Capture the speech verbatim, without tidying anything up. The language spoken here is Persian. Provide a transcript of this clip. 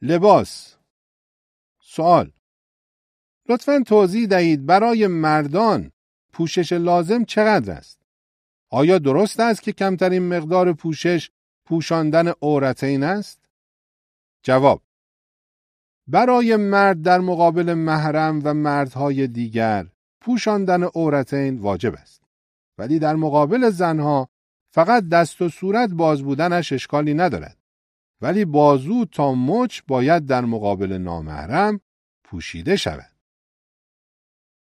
لباس. سوال: لطفاً توضیح دهید برای مردان پوشش لازم چقدر است؟ آیا درست است که کمترین مقدار پوشش پوشاندن عورتین است؟ جواب: برای مرد در مقابل محرم و مردهای دیگر پوشاندن عورتین واجب است. ولی در مقابل زنها فقط دست و صورت باز بودنش اشکالی ندارد. ولی بازو تا مچ باید در مقابل نامحرم پوشیده شود.